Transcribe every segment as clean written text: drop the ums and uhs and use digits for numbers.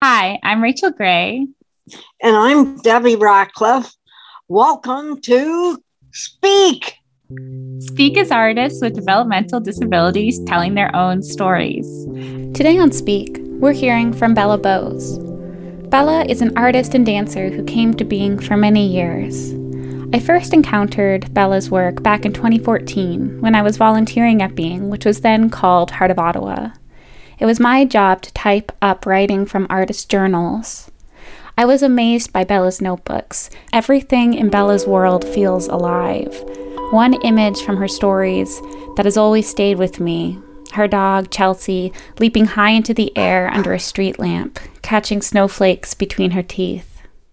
Hi, I'm Rachel Gray. And I'm Debbie Ratcliffe. Welcome to Speak. Speak is artists with developmental disabilities telling their own stories. Today on Speak, we're hearing from Bella Bowes. Bella is an artist and dancer who came to being for many years. I first encountered Bella's work back in 2014 when I was volunteering at Being, which was then called Heart of Ottawa. It was my job to type up writing from artist journals. I was amazed by Bella's notebooks. Everything in Bella's world feels alive. One image from her stories that has always stayed with me: her dog, Chelsea, leaping high into the air under a street lamp, catching snowflakes between her teeth.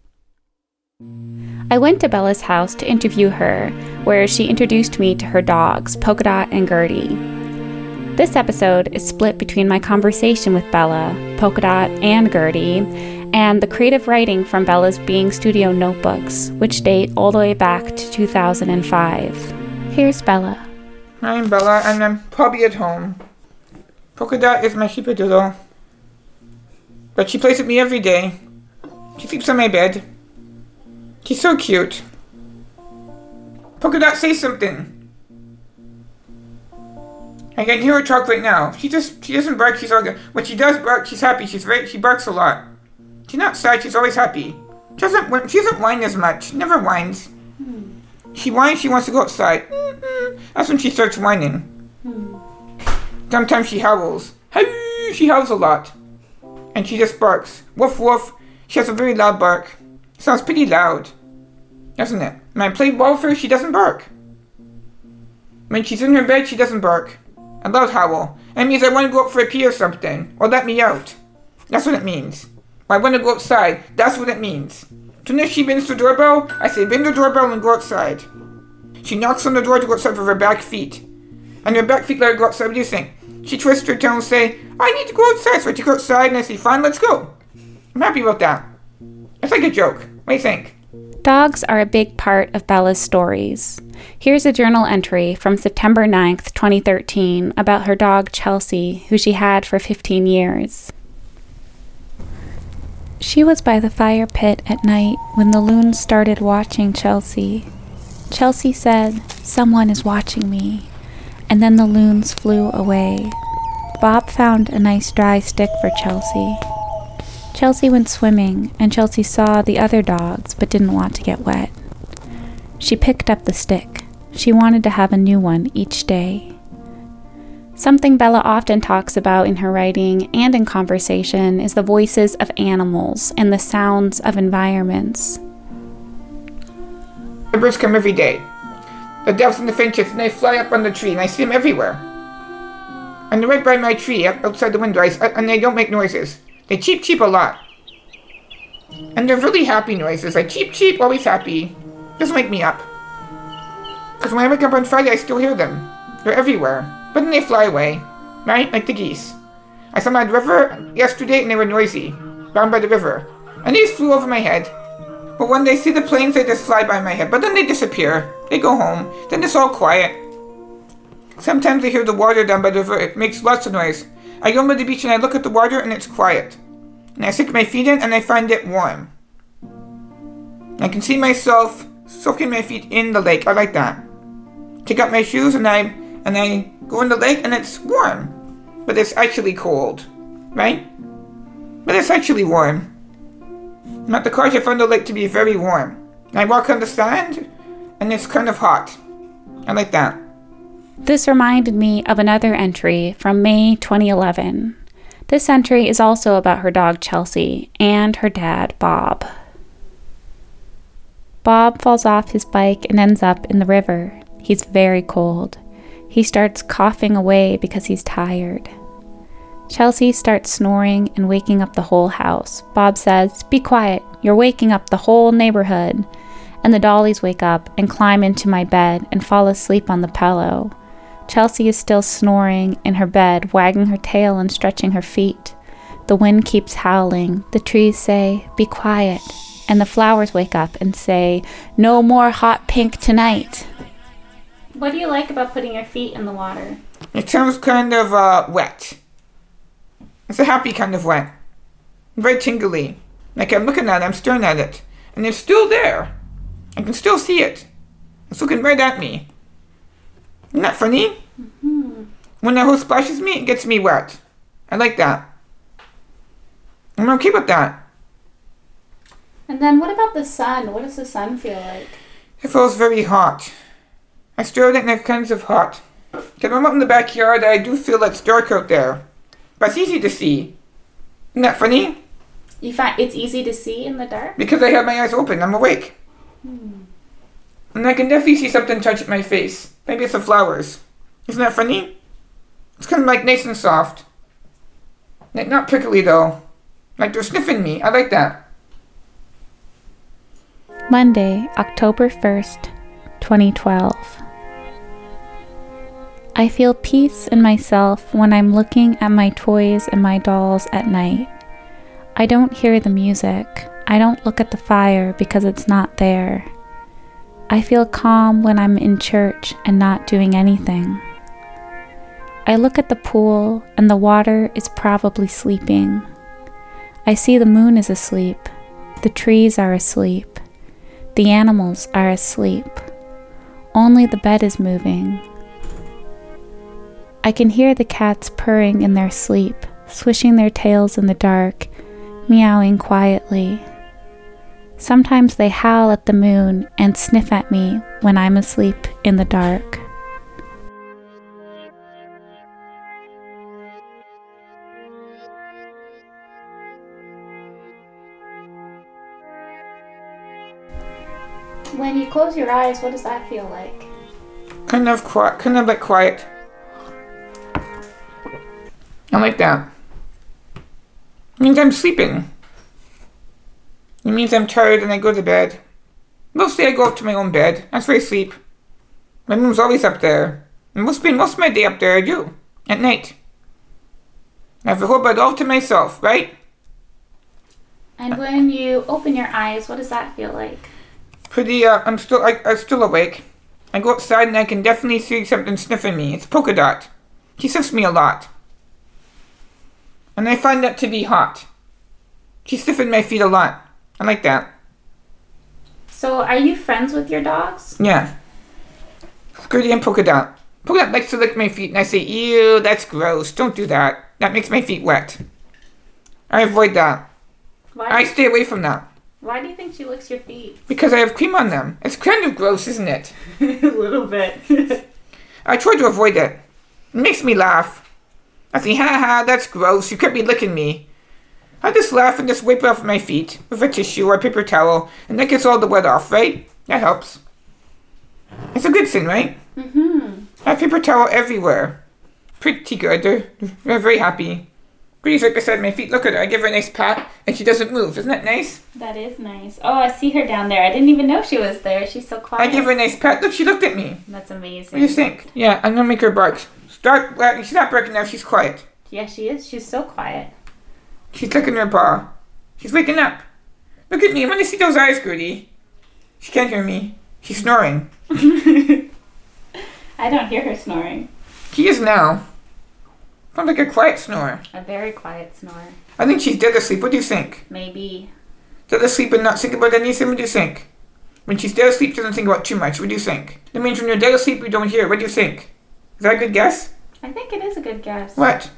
I went to Bella's house to interview her, where she introduced me to her dogs, Polka Dot and Gertie. This episode is split between my conversation with Bella, Polka Dot, and Gertie, and the creative writing from Bella's Being Studio notebooks, which date all the way back to 2005. Here's Bella. I'm Bella, and I'm probably at home. Polka Dot is my sheepadoodle, but she plays with me every day. She sleeps on my bed. She's so cute. Polka Dot, say something. I can hear her talk right now. She doesn't bark, she's all good. When she does bark, she's happy. She barks a lot. She's not sad, she's always happy. She doesn't whine as much. Never whines. She whines, she wants to go outside. That's when she starts whining. Sometimes she howls. She howls a lot. And she just barks. Woof woof. She has a very loud bark. It sounds pretty loud, doesn't it? When I play ball with her, she doesn't bark. When she's in her bed, she doesn't bark. A loud howl. It means I want to go out for a pee or something. Or let me out. That's what it means. Or I want to go outside. That's what it means. As soon as she rings the doorbell, I say ring the doorbell and go outside. She knocks on the door to go outside with her back feet. And her back feet let her go outside. What do you think? She twists her tail and say, I need to go outside. So I take her outside and I say, fine, let's go. I'm happy about that. It's like a joke. What do you think? Dogs are a big part of Bella's stories. Here's a journal entry from September 9th, 2013, about her dog Chelsea, who she had for 15 years. She was by the fire pit at night when the loons started watching Chelsea. Chelsea said, "Someone is watching me," and then the loons flew away. Bob found a nice dry stick for Chelsea. Chelsea went swimming, and Chelsea saw the other dogs but didn't want to get wet. She picked up the stick. She wanted to have a new one each day. Something Bella often talks about in her writing and in conversation is the voices of animals and the sounds of environments. The birds come every day. The doves and the finches, and they fly up on the tree, and I see them everywhere. And they're right by my tree, outside the window, and they don't make noises. They cheep cheep a lot. And they're really happy noises. Like cheep cheep, always happy. Doesn't wake me up. Because when I wake up on Friday, I still hear them. They're everywhere. But then they fly away. Right? Like the geese. I saw them at the river yesterday and they were noisy. Down by the river. And they just flew over my head. But when they see the planes, they just fly by my head. But then they disappear. They go home. Then it's all quiet. Sometimes I hear the water down by the river. It makes lots of noise. I go to the beach and I look at the water and it's quiet. And I stick my feet in and I find it warm. I can see myself soaking my feet in the lake. I like that. Take out my shoes and I go in the lake and it's warm. But it's actually cold. Right? But it's actually warm. Not the cars, I found the lake to be very warm. I walk on the sand and it's kind of hot. I like that. This reminded me of another entry from May 2011. This entry is also about her dog Chelsea and her dad Bob. Bob falls off his bike and ends up in the river. He's very cold. He starts coughing away because he's tired. Chelsea starts snoring and waking up the whole house. Bob says, "Be quiet, you're waking up the whole neighborhood." And the dollies wake up and climb into my bed and fall asleep on the pillow. Chelsea is still snoring in her bed, wagging her tail and stretching her feet. The wind keeps howling. The trees say, "Be quiet." And the flowers wake up and say, "No more hot pink tonight." What do you like about putting your feet in the water? It sounds kind of wet. It's a happy kind of wet. Very tingly. Like I'm looking at it, I'm staring at it. And it's still there. I can still see it. It's looking right at me. Isn't that funny? Mm-hmm. When the hose splashes me, it gets me wet. I like that. I'm okay with that. And then what about the sun? What does the sun feel like? It feels very hot. I stare at it and it kinds of hot. Because I'm out in the backyard, I do feel it's dark out there. But it's easy to see. Isn't that funny? You find it's easy to see in the dark? Because I have my eyes open, I'm awake. And I can definitely see something touch my face. Maybe it's the flowers. Isn't that funny? It's kind of like nice and soft. Like not prickly though. Like they're sniffing me. I like that. Monday, October 1st, 2012. I feel peace in myself when I'm looking at my toys and my dolls at night. I don't hear the music. I don't look at the fire because it's not there. I feel calm when I'm in church and not doing anything. I look at the pool and the water is probably sleeping. I see the moon is asleep. The trees are asleep. The animals are asleep. Only the bed is moving. I can hear the cats purring in their sleep, swishing their tails in the dark, meowing quietly. Sometimes they howl at the moon and sniff at me when I'm asleep in the dark. When you close your eyes, what does that feel like? Kind of quiet, kind of like quiet. I like that. It means I'm sleeping. It means I'm tired and I go to bed. Mostly I go up to my own bed. That's where I sleep. My room's always up there. And most of my day up there I do. At night. I have the whole bed all to myself, right? And when you open your eyes, what does that feel like? Pretty, I'm still awake. I go outside and I can definitely see something sniffing me. It's Polka Dot. She sniffs me a lot. And I find that to be hot. She's sniffing my feet a lot. I like that. So, are you friends with your dogs? Yeah. Skirty and Polka Dot. Polka Dot likes to lick my feet and I say, ew, that's gross. Don't do that. That makes my feet wet. I avoid that. I stay away from that. Why do you think she licks your feet? Because I have cream on them. It's kind of gross, isn't it? A little bit. I try to avoid it. It makes me laugh. I say, ha ha, that's gross. You can't be licking me. I just laugh and just wipe it off my feet with a tissue or a paper towel, and that gets all the wet off, right? That helps. It's a good thing, right? Mm-hmm. I have paper towel everywhere. Pretty good. They're very happy. Gree's right beside my feet. Look at her. I give her a nice pat, and she doesn't move. Isn't that nice? That is nice. Oh, I see her down there. I didn't even know she was there. She's so quiet. I give her a nice pat. Look, she looked at me. That's amazing. What do you think? Yeah, I'm gonna make her bark. Start. She's not barking now. She's quiet. Yeah, she is. She's so quiet. She's licking her paw. She's waking up. Look at me. I want to see those eyes, Gertie. She can't hear me. She's snoring. I don't hear her snoring. She is now. Sounds like a quiet snore. A very quiet snore. I think she's dead asleep. What do you think? Maybe. Dead asleep and not think about anything? What do you think? When she's dead asleep, she doesn't think about too much. What do you think? That means when you're dead asleep, you don't hear. What do you think? Is that a good guess? I think it is a good guess. What?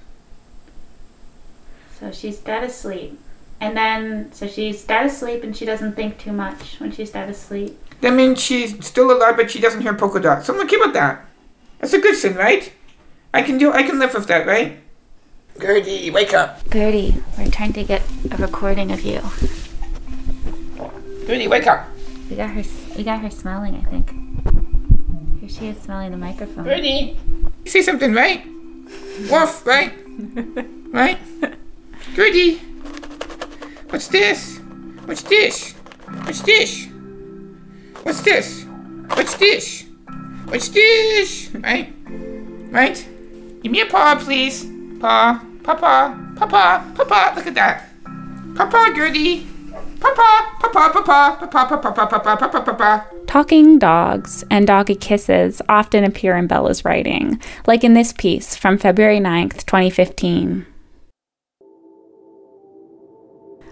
So she's dead asleep. And then, so she's dead asleep and she doesn't think too much when she's dead asleep. That means she's still alive, but she doesn't hear polka dots. So I'm okay with that. That's a good thing, right? I can live with that, right? Gertie, wake up. Gertie, we're trying to get a recording of you. Gertie, wake up. We got her smelling, I think. Here she is smelling the microphone. Gertie, you see something, right? Woof, right? Right? Gertie, what's this? What's this? What's this? What's this? What's this? What's this? Right? Right? Give me a paw, please. Paw. Papa. Papa. Papa. Look at that. Papa, Gertie. Papa. Papa. Papa. Papa. Papa. Papa. Papa. Papa. Talking dogs and doggy kisses often appear in Bella's writing, like in this piece from February 9th, 2015.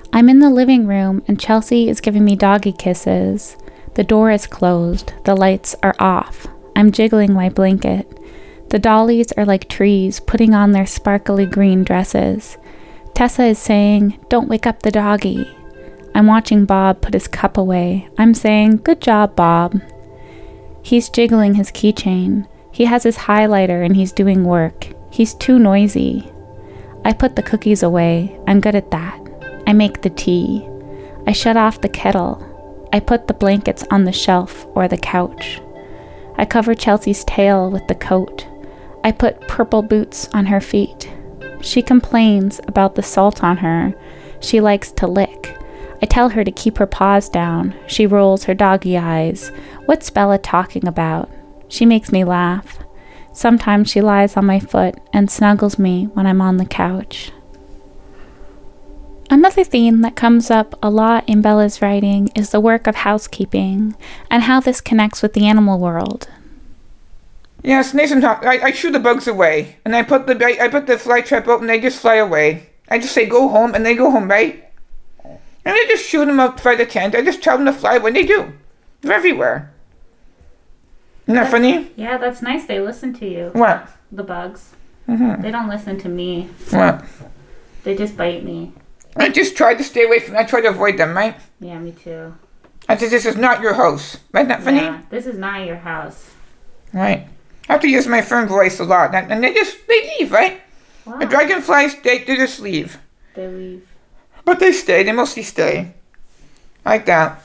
I'm in the living room and Chelsea is giving me doggy kisses. The door is closed. The lights are off. I'm jiggling my blanket. The dollies are like trees putting on their sparkly green dresses. Tessa is saying, "Don't wake up the doggy." I'm watching Bob put his cup away. I'm saying, "Good job, Bob." He's jiggling his keychain. He has his highlighter and he's doing work. He's too noisy. I put the cookies away. I'm good at that. I make the tea. I shut off the kettle. I put the blankets on the shelf or the couch. I cover Chelsea's tail with the coat. I put purple boots on her feet. She complains about the salt on her. She likes to lick. I tell her to keep her paws down. She rolls her doggy eyes. What's Bella talking about? She makes me laugh. Sometimes she lies on my foot and snuggles me when I'm on the couch. Another theme that comes up a lot in Bella's writing is the work of housekeeping and how this connects with the animal world. Yes, Nathan, I shoo the bugs away, and I put the fly trap out, and they just fly away. I just say go home, and they go home, right? And I just shoot them outside the tent. I just tell them to fly when they do. They're everywhere. Isn't that funny? Yeah, that's nice. They listen to you. What? The bugs. Mm-hmm. They don't listen to me. What? They just bite me. I just try to stay away from them. I try to avoid them, right? Yeah, me too. I said, this is not your house. Isn't that funny? Yeah, this is not your house. Right. I have to use my firm voice a lot. And they leave, right? Wow. The dragonflies, they just leave. They leave. But they stay. They mostly stay. Like that.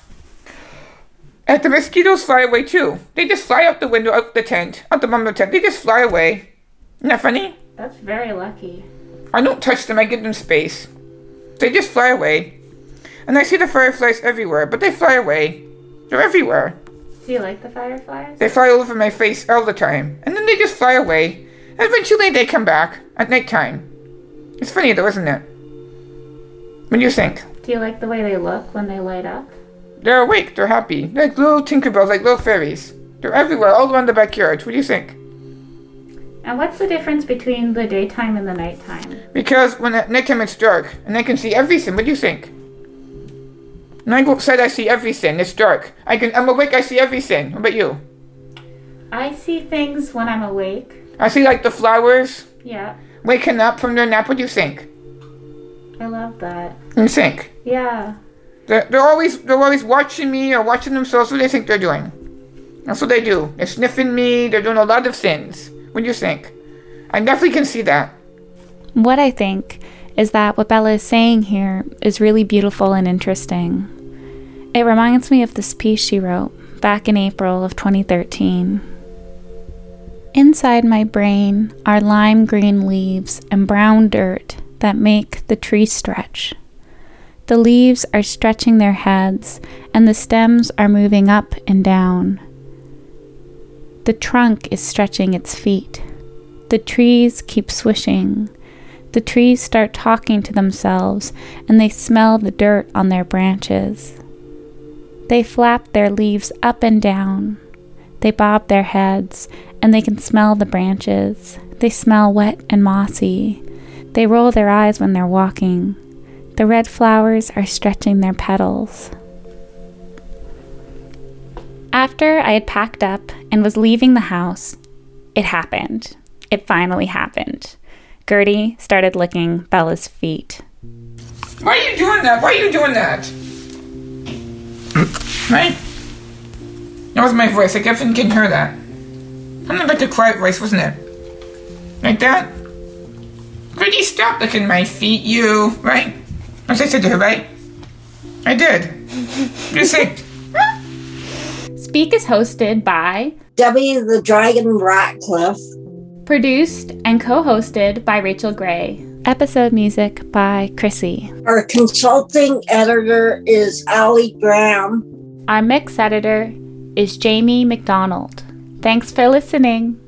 And the mosquitoes fly away too. They just fly out the window, out the tent, out the bottom of the tent. They just fly away. Isn't that funny? That's very lucky. I don't touch them. I give them space. They just fly away. And I see the fireflies everywhere, but they fly away. They're everywhere. Do you like the fireflies? They fly all over my face all the time. And then they just fly away. And eventually they come back at nighttime. It's funny though, isn't it? What do you think? Do you like the way they look when they light up? They're awake. They're happy. They're like little Tinkerbells, like little fairies. They're everywhere, all around the backyard. What do you think? And what's the difference between the daytime and the nighttime? Because when at nighttime it's dark, and I can see everything. What do you think? When I go outside, I see everything. It's dark. I'm awake, I see everything. What about you? I see things when I'm awake. I see like the flowers Yeah, waking up from their nap. What do you think? I love that. You think? Yeah. They're always watching me or watching themselves. What do they think they're doing? That's what they do. They're sniffing me. They're doing a lot of things. What do you think? I definitely can see that. What I think is that what Bella is saying here is really beautiful and interesting. It reminds me of this piece she wrote back in April of 2013. Inside my brain are lime green leaves and brown dirt that make the tree stretch. The leaves are stretching their heads and the stems are moving up and down. The trunk is stretching its feet. The trees keep swishing. The trees start talking to themselves and they smell the dirt on their branches. They flap their leaves up and down. They bob their heads and they can smell the branches. They smell wet and mossy. They roll their eyes when they're walking. The red flowers are stretching their petals. After I had packed up and was leaving the house, it happened. It finally happened. Gertie started licking Bella's feet. Why are you doing that? Why are you doing that? Right? That was my voice. Like everyone can hear that. Something about the quiet voice, wasn't it? Like that? Gertie, stop licking my feet, you. Right? As I said to her, right? I did. You say. Speak is hosted by Debbie the Dragon Ratcliffe. produced and co-hosted by Rachel Gray. Episode music by Chrissy. Our consulting editor is Allie Graham. Our mix editor is Jamie McDonald. Thanks for listening.